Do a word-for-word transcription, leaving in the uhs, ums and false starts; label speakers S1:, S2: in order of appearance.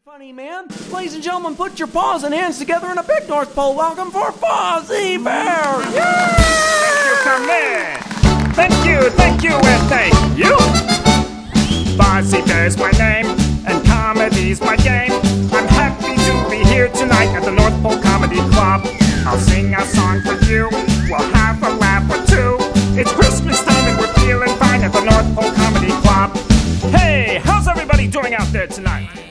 S1: Funny man. Ladies and gentlemen, put your paws and hands together in a big North Pole welcome for Fozzie Bear!
S2: Yeah! Thank you, come in. Thank you, thank you, and thank you. Fozzie Bear's my name, and comedy's my game. I'm happy to be here tonight at the North Pole Comedy Club. I'll sing a song for you, we'll have a laugh or two. It's Christmas time and we're feeling fine at the North Pole Comedy Club. Hey, how's everybody doing out there tonight?